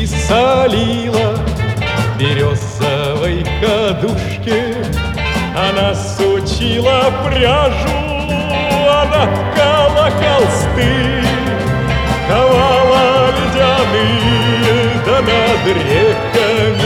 и солила в березовой кадушке. Она сучила пряжу, она ткала холсты, ковала ледяные, да над реками